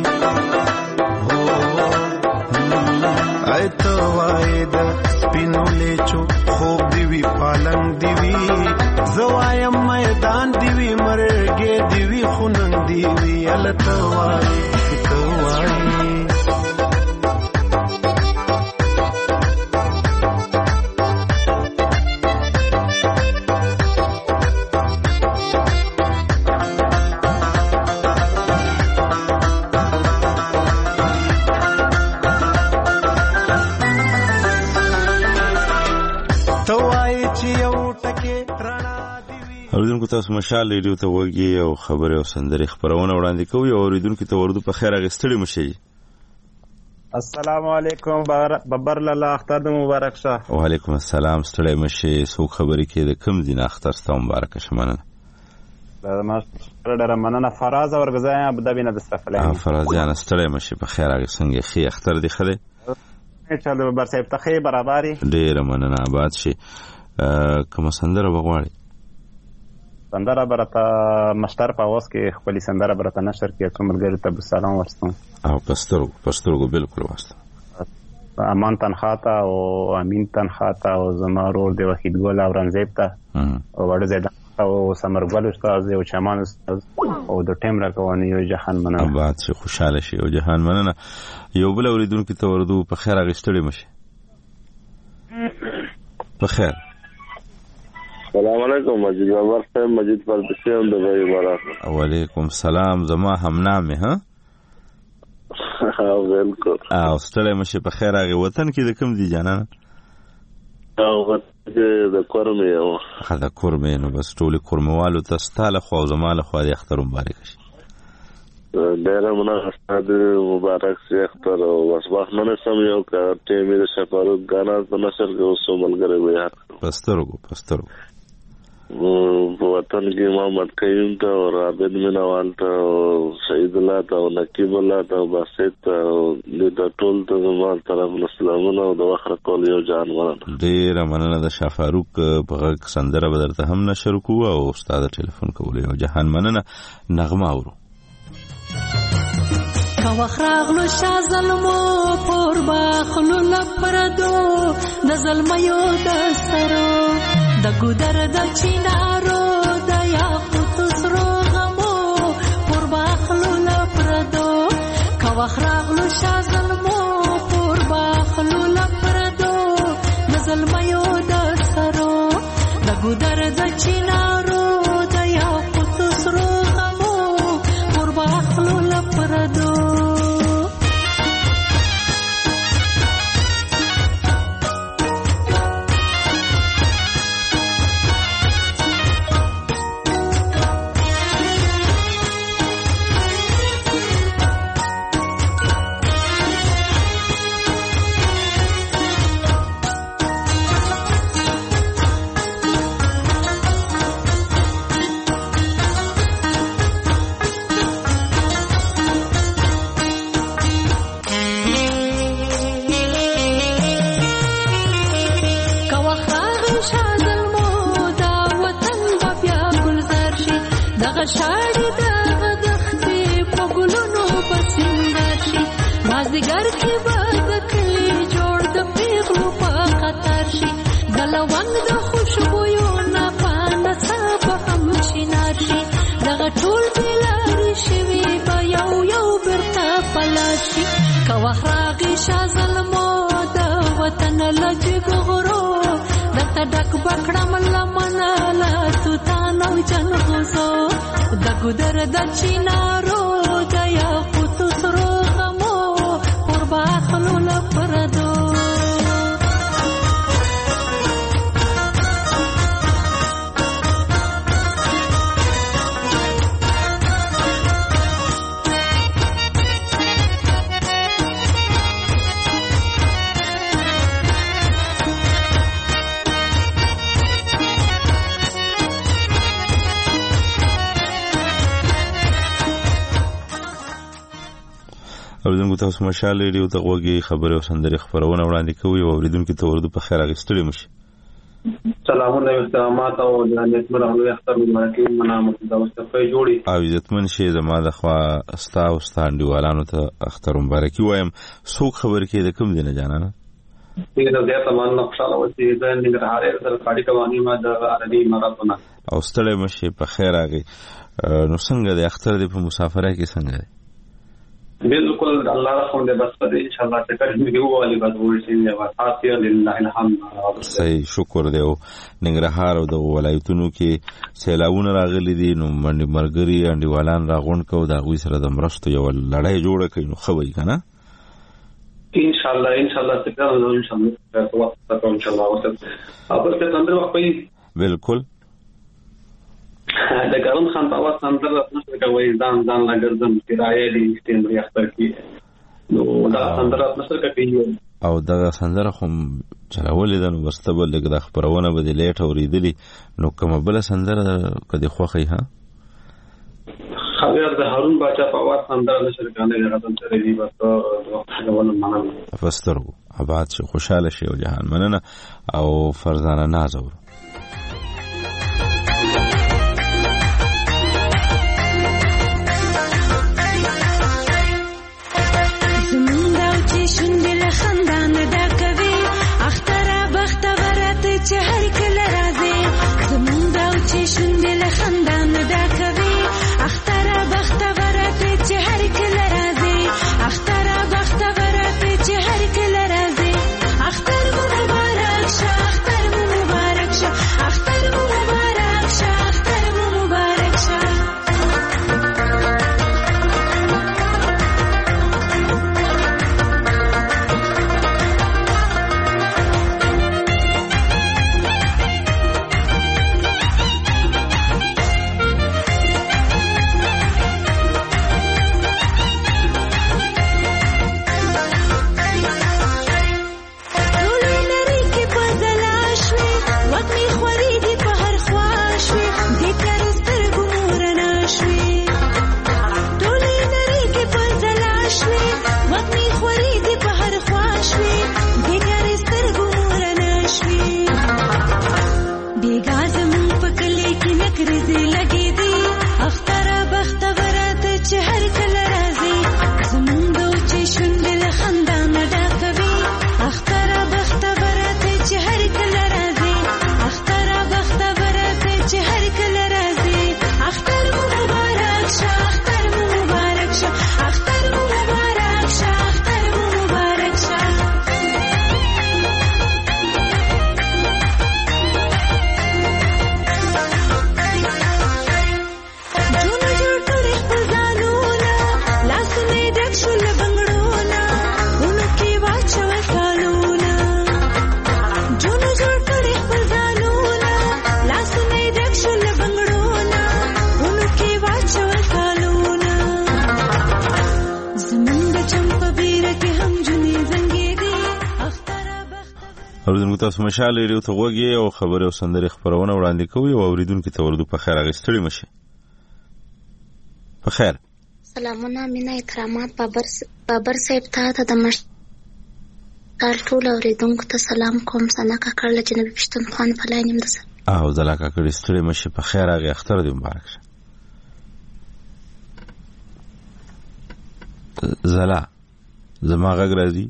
ایتو وای د سپینو لیچو خوب دی وی پالنګ دی وی زوایم میدان دی وی مرګې دی وی خوننګ دی وی الته وای ایتو وای اوریدونکو تاسو مشال ریډیو ته وګورئ او خبره او سندري خبرونه وړاندې کوي او اوریدونکو ته ورده په خیر اغستړي مشي. السلام علیکم ببر لاله اختر مبارک شه. وعلیکم السلام ستړي مشي. سو خبرې کې د کم دین اختر ستاسو مبارک شه. مننه. ما ډېر مننه. فراز اورګزای ابو ظبي نه د سفلای. فراز یان ستړي مشي په خیر اغسنګ خي اختر دی خله. چلو بر صاحب ته خیر برابرۍ. ډېر مننه آباد شي. کوم سندره وغواړي؟ سندره برته مشتر په واس کې خپل سندره برته نشر کې کوم ملګری ته سلام ورستم او پسترو پسترو بالکل واسطه امان تنخاته او امین تنخاته او زمارور دی وحید ګل او رنزیب ته او وړ زید او سمرګل استاد او چمان استاد او د ټیم راکونی یو جهان مننه. آباد شي خوشاله شي او جهان مننه. یو بل اوریدونکو ته وردو په خیر اغستړي مشي. په خیر. السلام علیکم مجید بابر صاحب. مجید پردسی هم د بھائی مبارک. وعلیکم سلام. زما هم نامه ها بالکل. او ستړی مشه په خیر. هغه وطن کې د کوم دی جانانه؟ او وطن کې د کورمه یو. ها د کورمه نو بس ټول کورموالو ته ستاله خو زماله خو د اختر مبارک شي. ډېر مناسب مبارک شي اختر او واسبخ نه سم یو کارته مې د شفاروق غانا په نشر کې اوسو ملګری وي. پسترګو پسترګو په وطن کې محمد قیوم ته او عابد منوال ته او سید الله ته او نقیب الله ته او باسط ته او د ټول ته زموږ طرف اسلامونه او د وخت کول یو جان ورته. ډېر مننه. د شفاروق په سندره بدرته هم نشر کوو او استاد ټلیفون کول یو جهان مننه. نغمه اورو کا وخراغلو شا ظلمو پور باخلو لپردو د ظلمیو د سرو د ګودر د چینارو د یاقوت سرو غمو پور باخلو لپردو کا وخراغلو شا ظلمو پور باخلو لپردو د ظلمیو د سرو د ګودر د چینارو د یاقوت سرو غمو پور باخلو لپردو شاړي د غدختې په ګلونو پسندر شي مازدیګر کې به د کلي جوړ د پیغلو په خطر شي د لونګ د خوشبویو نه پانه څه هم شینار شي دغه ټول بېلارې شوي به یو یو بیرته پلار شي که وخت راغی شا ظلمو د وطن له جګو جن غوزو د ګدر د چینارو د یاقوت سرو غمو قربا خلو لپردو اوریدونکو تاسو مشال ریډیو ته غوږی خبره او سندري خبرونه وړاندې کوي او اوریدونکو ته ورته په خیر اغستړي مشي. سلامونه او احترامات او د نعمت الله اختر مبارکي منامه د واستفای جوړي او عزتمن شي زما د خوا استا او ستاندیوالانو ته اختر مبارکي وایم. څوک خبر کې د کوم دینه جانانه دې د زیات مانه خوشاله وسی د نګرهار سره کاډي کوانی ما د عربي مراتونه او ستړي مشي په خیر اغي. نو څنګه د اختر د په مسافره کې څنګه بالکل الله رحم دې بس دې ان شاء الله ټکر دې ووالی بس ورشي نه واسطه لله الحمد. صحیح شکر دې او ننګرهار او د ولایتونو کې سیلاونه راغلي دي نو منډي مرګري انډیوالان راغون کو دا غوي سره د مرستو یو لړۍ جوړه کړي نو خوي کنه ان شاء الله ان شاء الله څنګه ان شاء الله وخت ان شاء الله وخت اوبه څه تندر وخت بالکل د ګرم خان په واسطه اندر نشته کوي ځان ځان لګرځم کرایه دي ستندري اختر کې نو دا اندر نشته کوي او دا سندره خو چلولې ده نو واستبل لګ د خبرونه به د لیټ اوریدلی نو کوم بل سندره کدي خوخی ها خبر د هارون باچا په واسطه اندر نشته کنه غوښتل سره دی بس غوونه مننه فسترو آباد شي خوشاله شي او جهان مننه او فرزانه نازور چې هر کله راځي زمونږ او چې شونډې له خندان ډکوي اختره بختوره چې هر کله راځي اختره بختوره چې هر کله راځي اختر مو مبارک شه اختر مو مبارک شه اختر مو مبارک شه اختر مو مبارک شه اوریدونکو تاسو مشال ریډیو ته غوږی او خبره او سندري خبرونه وړاندې کوي او اوریدونکو ته ورته په خیر اغستړي مشي. په خیر سلامونه مینا اکرامات بابر بابر صاحب ته د مشال ټول اوریدونکو ته سلام کوم سنا کاکړ له جنوبي پښتونخوا په لاینم ده او زلا کاکړ ستړي مشي. په خیر هغه اختر دې مبارک شه. زلا زما غږ راځي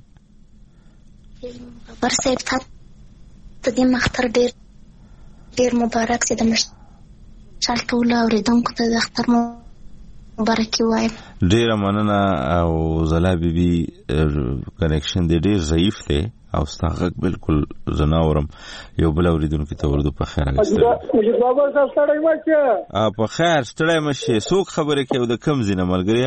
بابر صاحب ته دې مختر ډیر ډیر مبارک سي د مشال ټول اوریدونکو ته د اختر مبارکي وایم. ډیر مننه او زلا بیبي کنیکشن دې ډیر ضعیف دی او ستاغک بالکل زناورم یو بل اوریدونکو ته ورده په خیر راغستل مجید بابا صاحب ستړی مشه ا په خیر ستړی مشه څوک خبره کوي د کم زینه ملګریا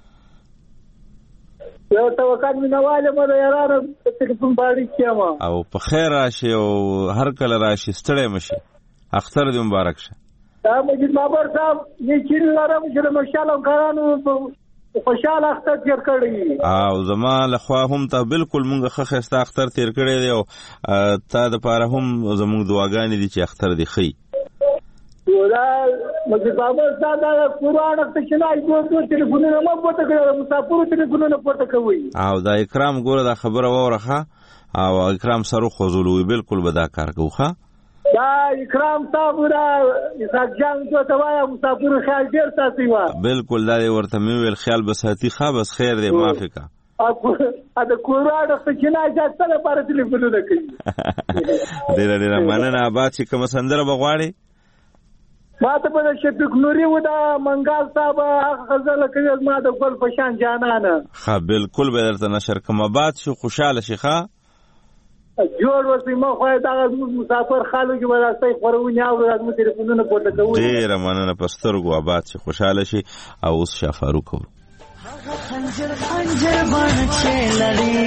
یو توکل مینواله مې یارانو ټلیفون باندې کیما او په خیر راشي او هر کله راشي ستړی مشه اختر دې مبارک شه دا مجید بابا صاحب یې چیرې لارم چې مشالم کارانو خوشاله اختر تیر کړی او زما له خوا هم ته بالکل مونږ خخسته اختر تیر کړی دی او تا د پاره هم زموږ دعاګانې دي چې اختر دی خي ورا مجید بابا صاحب دا قرآن ته چې نه ایو ته ټلیفونونه مو پټ کړو مسافر ټلیفونونه پټ کوي او دا اکرام ګوره دا خبره وورخه او اکرام سره خوزولوي بالکل به دا کار کوخه دا اکرام صاحب را اسحاق جان ته توایا مسافر خیال ډیر ساتي وا بالکل دا ورته مې ویل خیال بساتی خا بس خیر دی معافی کا ا د قرآن ته چې نه اجازه لپاره ټلیفونونه کوي ډیر ډیر مننه آباد چې کوم سندره بغواړي ما ته په شفیق نوري و دا منګال صاحب هغه غزل کوي ما د ګل پشان جانانه ها بالکل به درته نشر کوم آباد شو خوشاله شي ښا جوړ وسی ما خو دا مسافر خالو کې وراسته خورونی او راځم ټلیفونونه پورته کوي ډیر مننه پسترګو آباد شي خوشاله شي او اوس شافارو کو خنجر خنجر باندې چلري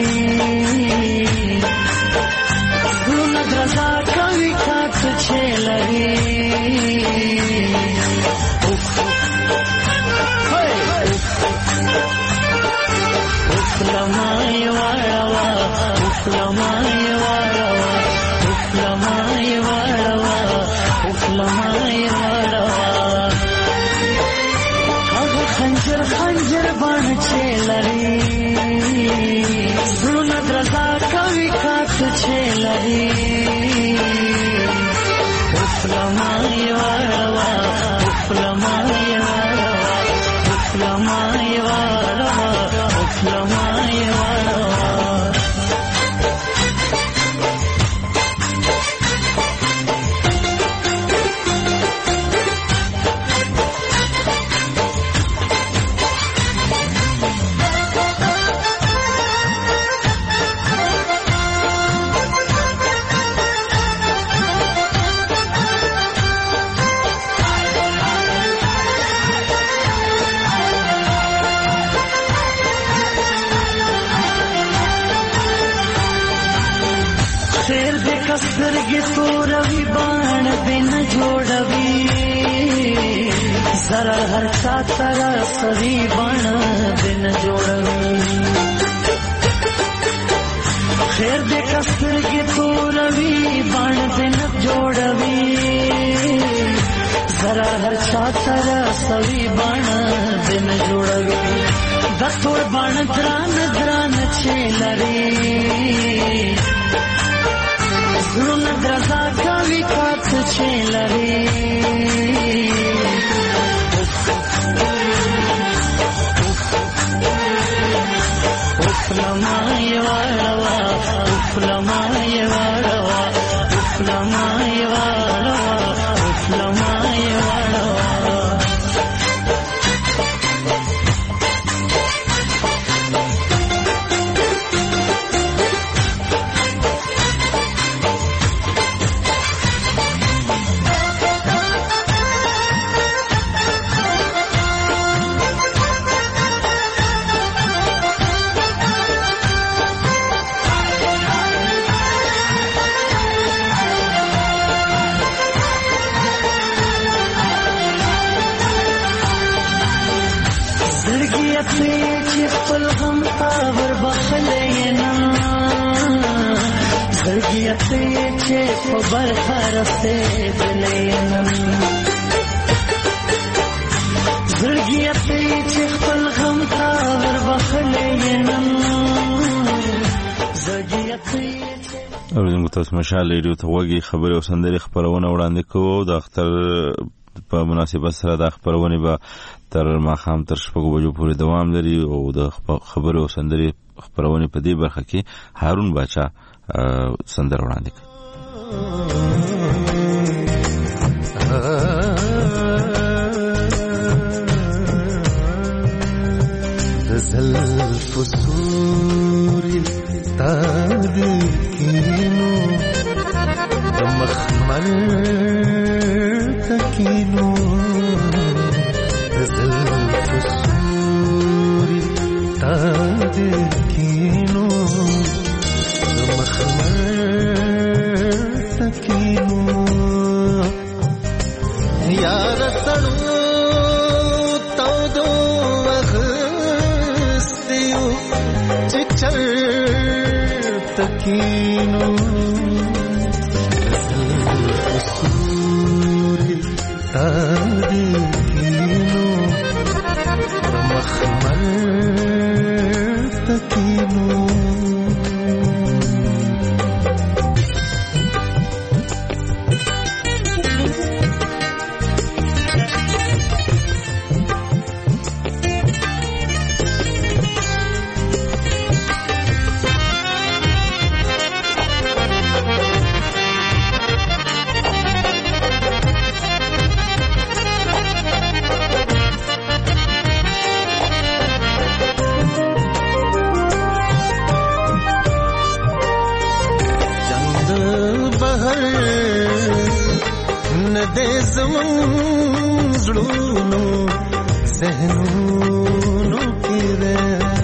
ګل درزا کوي کات چلري لمای وړوا لمای وړوا لمای وړوا لمای وړوا هغه خنجر خنجر باندې چلري زړه درزا کوي کات چلري لمای وړوا لمای وړوا لمای وړوا لمای سترګې توروي باڼ دې نه جوړوي زره هر چا سره سوي باڼ دې نه جوړوي خیر دې که سترګې توروي باڼ دې نه جوړوي زره هر چا سره سوي باڼ دې نه جوړوي د تور باڼ ګران ګران چې لري زړه درزا کوي کات چې لري لمای وړوا لمای وړوا لمای وړوا لمای وړوا چې په برخه رسېدلې زړګیه چې خپل غم ته وربخلې نن زړګیه اوریدونکو تاسو مشال ریډیو ته وګي خبري او سندري خبرونه وړاندې کوو د اختر په مناسبت سره د خبرونه به تر ماخام تر شپږو بجو پورې دوام لري او د خبرو او سندري خبرونه په دې برخه کې هارون باچا سندر وړاندې کوي زلف سوري تادك تکینو زلف سوری تا دکینو مخمر تکینو یار سړو تو دو وغستیو چې چر تکینو تکینو مخمر تکینو زړونو ذهنونو کې ده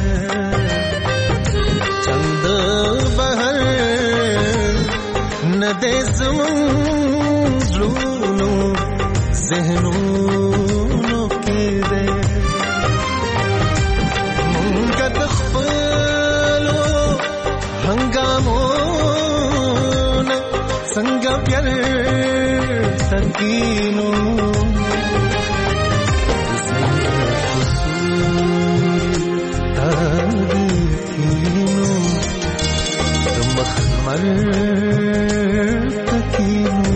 چند بهر نه دې زمون زړونو ذهنونو کې ده مونږ د خپلو هنګامونو څنګه پیار تکینو مخمر تکینو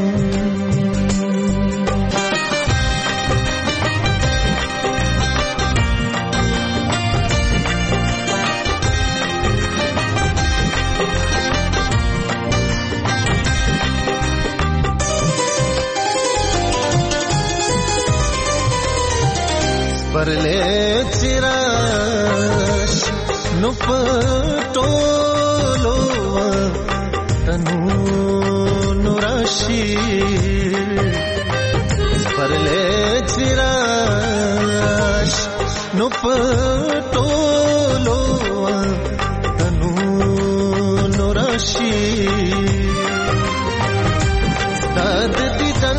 परले चिराश नु पटोलो तनु नुराशी परले चिराश नु पटोलो तनु नुराशी साद दिदन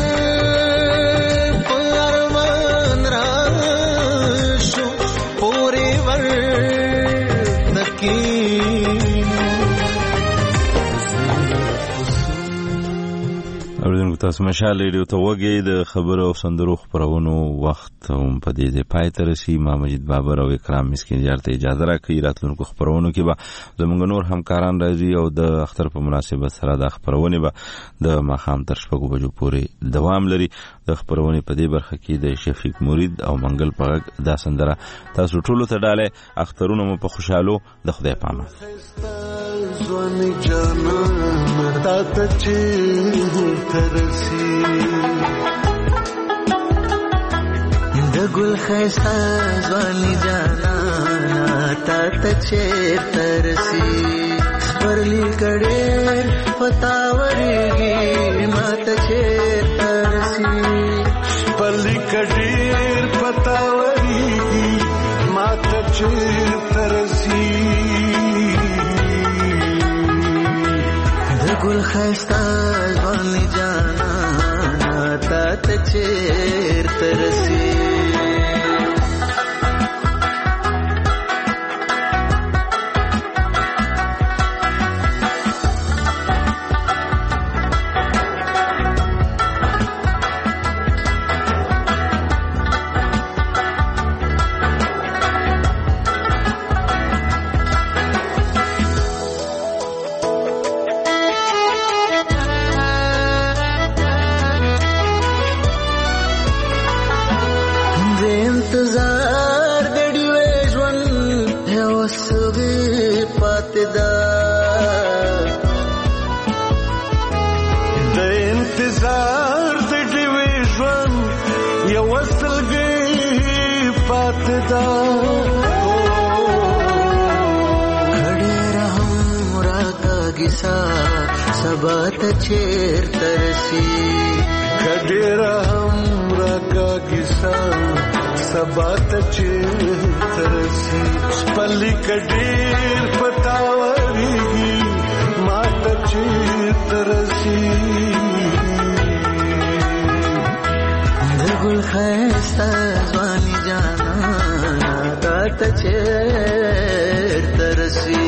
تاسو مشال ریډیو ته وګورئ د خبرو او سندرو خبرونو وخت هم په دې ځای پای ته رسي. ما مجید بابر او اکرام مسکین جار ته اجازه راکړي. راتلونکو خبرونو کې به زموږ نور همکاران راځي او د اختر په مناسبت سره د خبرونه به د ماښام تر شپږو بجو پورې دوام لري. د خبرونه په دې برخه کې د شفیق مرید او منګل پغ دا سندره تاسو ټولو ته ډاله اخترونه مو په خوشحالو د خدای پامه زوانی جانا تا تچې ترسي د ګل خيستا زوانی جانا تا تچې ترسي پرلی کډې پتاورېږي ما تچې ترسي پرلی کډې پتاورېږي ما تچې ترسي ګل خيستا ځواني جانا تا ته چیرته رسي سبا ته چیرته رسي کډیر هم راکاږي سبا ته چیرته رسي پلی کډیر پتاوريږي ما ته چیرته رسي دګل خسته ځواني جانا تا ته چیرته رسي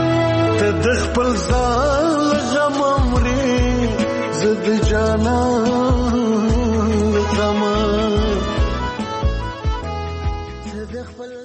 خپل ځان غم مري زد جانا